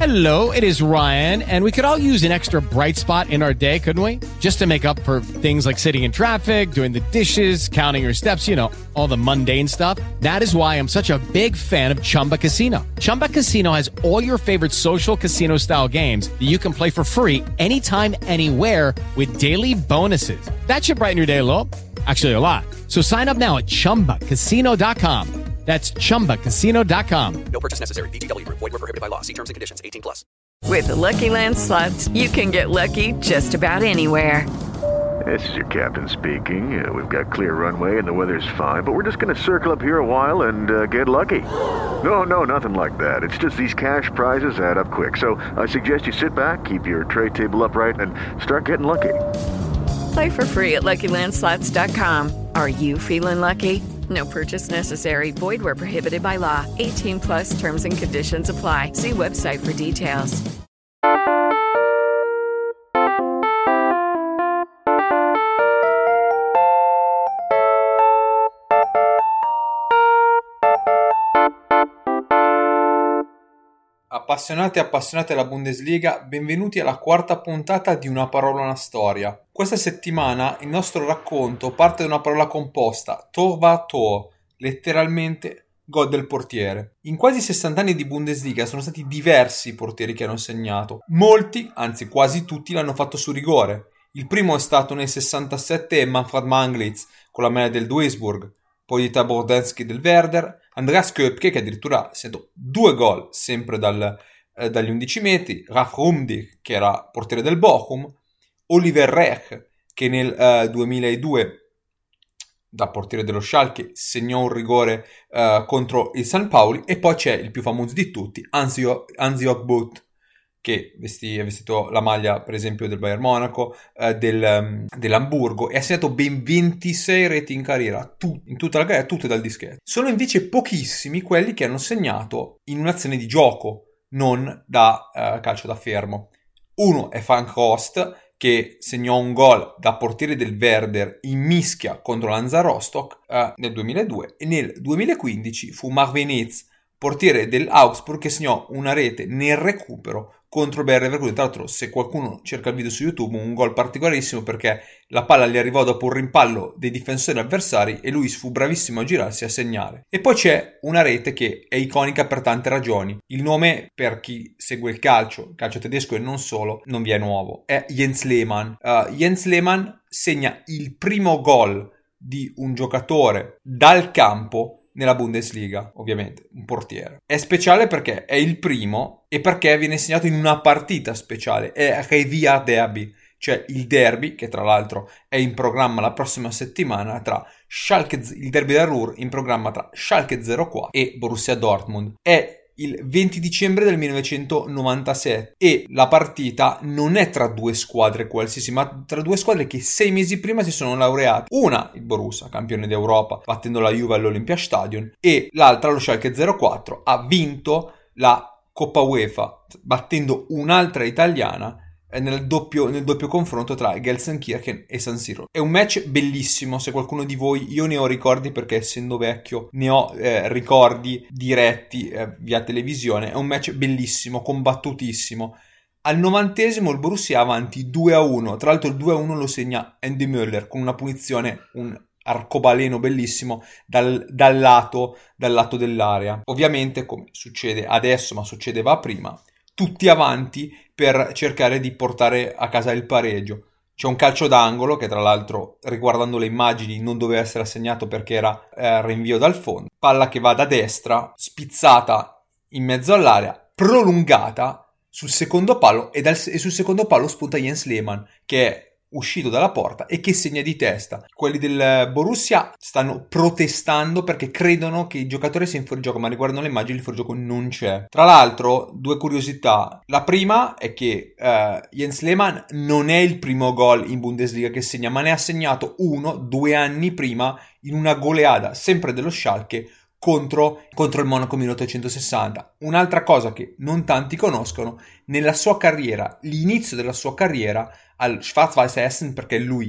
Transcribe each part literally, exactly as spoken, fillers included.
Hello, it is Ryan, and we could all use an extra bright spot in our day, couldn't we? Just to make up for things like sitting in traffic, doing the dishes, counting your steps, you know, all the mundane stuff. That is why I'm such a big fan of Chumba Casino. Chumba Casino has all your favorite social casino-style games that you can play for free anytime, anywhere with daily bonuses. That should brighten your day a little. Actually, a lot. So sign up now at chumba casino dot com. That's chumba casino dot com. No purchase necessary. V G W Group. Void where prohibited by law. See terms and conditions. eighteen plus. With the Lucky Land Slots, you can get lucky just about anywhere. This is your captain speaking. Uh, we've got clear runway and the weather's fine, but we're just going to circle up here a while and uh, get lucky. No, no, nothing like that. It's just these cash prizes add up quick. So I suggest you sit back, keep your tray table upright, and start getting lucky. Play for free at lucky land slots dot com. Are you feeling lucky? No purchase necessary. Void where prohibited by law. eighteen plus terms and conditions apply. See website for details. Appassionati e appassionate della Bundesliga, benvenuti alla quarta puntata di Una parola una storia. Questa settimana il nostro racconto parte da una parola composta, Tor war Tor, letteralmente gol del portiere. In quasi sessanta anni di Bundesliga sono stati diversi i portieri che hanno segnato. Molti, anzi quasi tutti, l'hanno fatto su rigore. Il primo è stato nel sessantasette Manfred Manglitz con la maglia del Duisburg, poi di Tabordensky del Werder, Andreas Köpke che addirittura ha segnato due gol sempre dal, eh, dagli undici metri, Ralf Rummenigge che era portiere del Bochum, Oliver Reich che nel eh, duemiladue da portiere dello Schalke segnò un rigore eh, contro il San Pauli, e poi c'è il più famoso di tutti, Hans-Jörg Butt, che vesti, ha vestito la maglia per esempio del Bayern Monaco, eh, del, um, dell'Hamburgo, e ha segnato ben ventisei reti in carriera, tu, in tutta la carriera, tutte dal dischetto. Sono invece pochissimi quelli che hanno segnato in un'azione di gioco, non da uh, calcio da fermo. Uno è Frank Rost, che segnò un gol da portiere del Werder in mischia contro l'Hansa Rostock uh, nel duemiladue, e nel duemilaquindici fu Marvin Hitz, portiere dell'Augsburg, che segnò una rete nel recupero contro il Bayer Leverkusen. Tra l'altro, se qualcuno cerca il video su YouTube, un gol particolarissimo perché la palla gli arrivò dopo un rimpallo dei difensori avversari e lui fu bravissimo a girarsi e a segnare. E poi c'è una rete che è iconica per tante ragioni. Il nome, per chi segue il calcio, il calcio tedesco e non solo, non vi è nuovo. È Jens Lehmann. Uh, Jens Lehmann segna il primo gol di un giocatore dal campo nella Bundesliga, ovviamente, un portiere. È speciale perché è il primo e perché viene segnato in una partita speciale, è Revier Derby, cioè il derby, che tra l'altro è in programma la prossima settimana tra Schalke, il derby da Ruhr, in programma tra Schalke zero quattro e Borussia Dortmund. È il venti dicembre del millenovecentonovantasette e la partita non è tra due squadre qualsiasi, ma tra due squadre che sei mesi prima si sono laureate. Una, il Borussia, campione d'Europa, battendo la Juve all'Olympiastadion, e l'altra, lo Schalke zero quattro, ha vinto la Coppa UEFA battendo un'altra italiana nel doppio, nel doppio confronto tra Gelsenkirchen e San Siro. È un match bellissimo. Se qualcuno di voi, io ne ho ricordi perché essendo vecchio ne ho eh, ricordi diretti eh, via televisione. È un match bellissimo, combattutissimo. Al novantesimo il Borussia è avanti due a uno, tra l'altro il due a uno lo segna Andy Müller con una punizione, un arcobaleno bellissimo dal, dal, lato, dal lato dell'area. Ovviamente, come succede adesso ma succedeva prima, tutti avanti per cercare di portare a casa il pareggio. C'è un calcio d'angolo che tra l'altro, riguardando le immagini, non doveva essere assegnato perché era eh, rinvio dal fondo. Palla che va da destra, spizzata in mezzo all'area, prolungata sul secondo palo, e, dal, e sul secondo palo spunta Jens Lehmann, che è uscito dalla porta e che segna di testa. Quelli del Borussia stanno protestando perché credono che il giocatore sia in fuorigioco, ma riguardano le immagini il fuorigioco non c'è. Tra l'altro, due curiosità. La prima è che uh, Jens Lehmann non è il primo gol in Bundesliga che segna, ma ne ha segnato uno due anni prima in una goleada sempre dello Schalke contro, contro il Monaco milleottocentosessanta. Un'altra cosa che non tanti conoscono, nella sua carriera, l'inizio della sua carriera al Schwarz-Weiß Essen, perché lui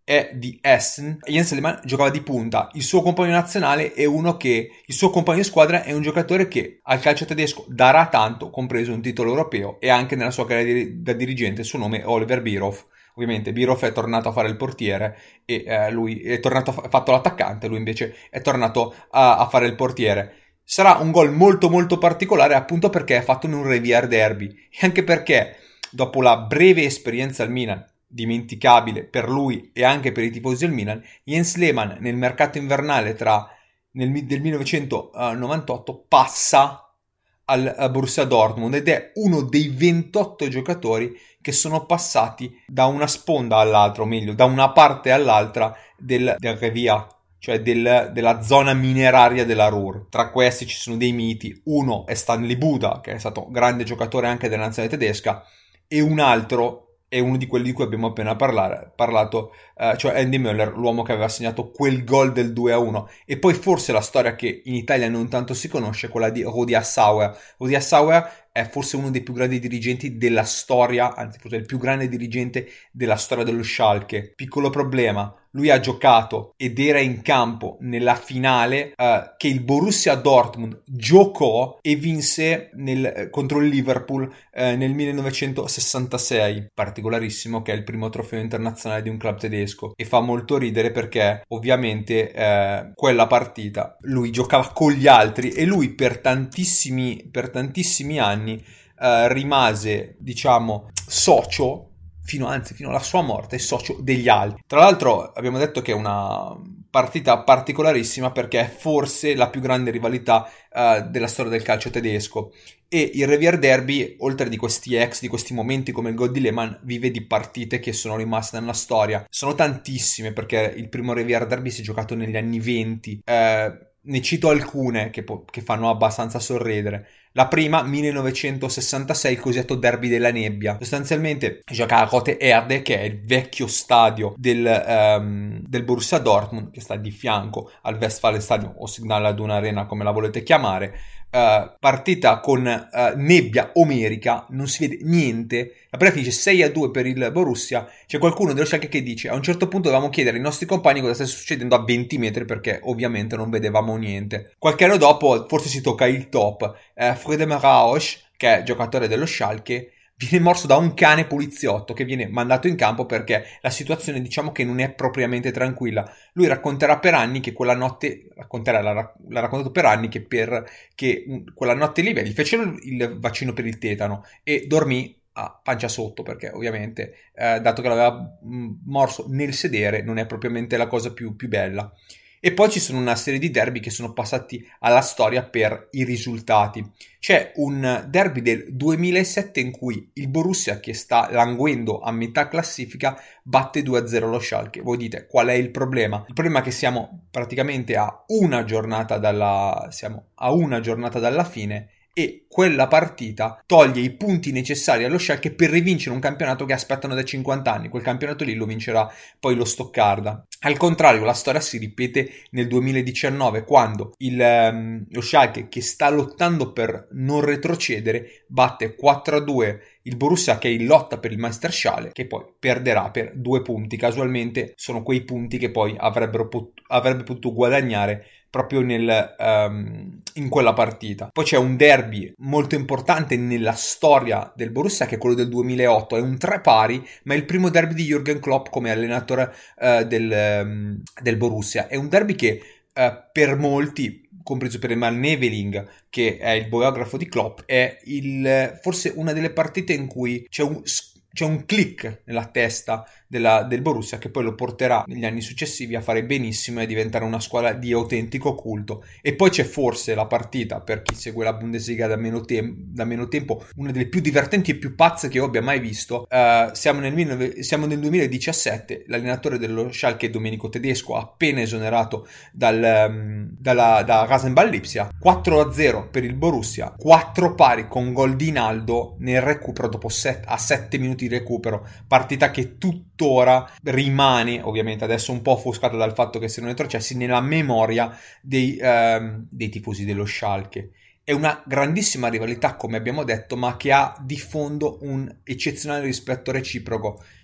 è di Essen. Jens Lehmann giocava di punta, il suo compagno nazionale è uno che, il suo compagno di squadra è un giocatore che al calcio tedesco darà tanto, compreso un titolo europeo, e anche nella sua carriera da dirigente il suo nome è Oliver Bierhoff. Ovviamente Bierhoff è tornato a fare il portiere e eh, lui è tornato a fa- fatto l'attaccante, lui invece è tornato a, a fare il portiere. Sarà un gol molto molto particolare appunto perché è fatto in un Revier Derby e anche perché dopo la breve esperienza al Milan, dimenticabile per lui e anche per i tifosi del Milan, Jens Lehmann nel mercato invernale tra, nel, del millenovecentonovantotto passa al, al Borussia Dortmund ed è uno dei ventotto giocatori che sono passati da una sponda all'altra, o meglio da una parte all'altra del, del Revier, cioè del, della zona mineraria della Ruhr. Tra questi ci sono dei miti, uno è Stanley Buda, che è stato grande giocatore anche della nazionale tedesca, e un altro è uno di quelli di cui abbiamo appena parlare, parlato, eh, cioè Andy Möller, l'uomo che aveva segnato quel gol del due a uno. E poi forse la storia che in Italia non tanto si conosce, quella di Rudi Assauer. Rudi Assauer è forse uno dei più grandi dirigenti della storia, anzi forse il più grande dirigente della storia dello Schalke. Piccolo problema, lui ha giocato ed era in campo nella finale eh, che il Borussia Dortmund giocò e vinse nel, eh, contro il Liverpool eh, nel millenovecentosessantasei. Particolarissimo che è il primo trofeo internazionale di un club tedesco e fa molto ridere perché ovviamente eh, quella partita lui giocava con gli altri e lui per tantissimi, per tantissimi anni eh, rimase, diciamo, socio fino anzi fino alla sua morte, socio degli altri. Tra l'altro abbiamo detto che è una partita particolarissima perché è forse la più grande rivalità uh, della storia del calcio tedesco e il Revier Derby, oltre di questi ex, di questi momenti come il gol di Lehmann, vive di partite che sono rimaste nella storia. Sono tantissime perché il primo Revier Derby si è giocato negli anni venti. Uh, ne cito alcune che, po- che fanno abbastanza sorridere. La prima, millenovecentosessantasei, il cosiddetto derby della nebbia. Sostanzialmente gioca a Rote Erde, che è il vecchio stadio del, um, del Borussia Dortmund, che sta di fianco al Westfalenstadion o Signal Iduna Arena, come la volete chiamare. Uh, partita con uh, nebbia omerica, non si vede niente. La partita finisce sei a due per il Borussia. C'è qualcuno dello Schalke che dice: a un certo punto dovevamo chiedere ai nostri compagni cosa stesse succedendo a venti metri perché ovviamente non vedevamo niente. Qualche anno dopo forse si tocca il top. uh, Friedem Rausch, che è giocatore dello Schalke, viene morso da un cane poliziotto che viene mandato in campo perché la situazione, diciamo, che non è propriamente tranquilla. Lui racconterà per anni che quella notte, racconterà, l'ha, l'ha raccontato per anni che per che quella notte lì beh, gli fecero il vaccino per il tetano e dormì a pancia sotto perché ovviamente eh, dato che l'aveva mh, morso nel sedere non è propriamente la cosa più, più bella. E poi ci sono una serie di derby che sono passati alla storia per i risultati. C'è un derby del duemilasette in cui il Borussia, che sta languendo a metà classifica, batte due a zero lo Schalke. Voi dite, qual è il problema? Il problema è che siamo praticamente a una giornata dalla, siamo a una giornata dalla fine e quella partita toglie i punti necessari allo Schalke per rivincere un campionato che aspettano da cinquanta anni. Quel campionato lì lo vincerà poi lo Stoccarda. Al contrario, la storia si ripete nel duemiladiciannove quando il, um, lo Schalke, che sta lottando per non retrocedere, batte quattro a due il Borussia, che è in lotta per il Meisterschale, che poi perderà per due punti. Casualmente sono quei punti che poi avrebbero pot- avrebbe potuto guadagnare proprio nel, um, in quella partita. Poi c'è un derby molto importante nella storia del Borussia, che è quello del duemilaotto, è un tre pari, ma è il primo derby di Jürgen Klopp come allenatore uh, del, um, del Borussia. È un derby che uh, per molti, compreso per Eman Neveling, che è il biografo di Klopp, è il, forse una delle partite in cui c'è un C'è un click nella testa della, del Borussia che poi lo porterà negli anni successivi a fare benissimo e a diventare una squadra di autentico culto. E poi c'è forse la partita, per chi segue la Bundesliga da meno, tem- da meno tempo, una delle più divertenti e più pazze che io abbia mai visto. Uh, siamo, nel mille, siamo nel duemiladiciassette, l'allenatore dello Schalke, Domenico Tedesco, appena esonerato dal, um, dalla, da Rasenball Lipsia, quattro a zero per il Borussia, quattro pari con gol di Naldo nel recupero dopo set, a sette minuti di recupero, partita che tuttora rimane, ovviamente adesso un po' offuscata dal fatto che siano retrocessi, nella memoria dei, ehm, dei tifosi dello Schalke. È una grandissima rivalità, come abbiamo detto, ma che ha di fondo un eccezionale rispetto reciproco,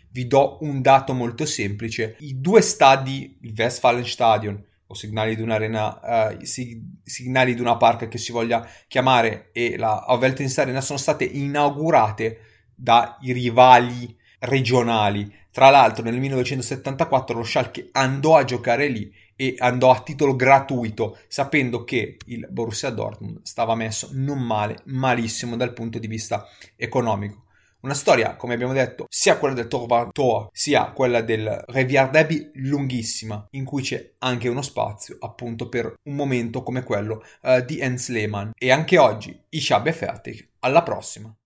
vi do un dato molto semplice. I due stadi, il Westfalenstadion o Signali di un'arena, uh, Signali di una Park che si voglia chiamare, e la Veltins Arena sono state inaugurate dai rivali regionali. Tra l'altro nel millenovecentosettantaquattro lo Schalke andò a giocare lì e andò a titolo gratuito, sapendo che il Borussia Dortmund stava messo non male, malissimo dal punto di vista economico. Una storia, come abbiamo detto, sia quella del Torvator sia quella del Revier Derby lunghissima, in cui c'è anche uno spazio appunto per un momento come quello uh, di Jens Lehmann. E anche oggi, ich habe fertig. Alla prossima!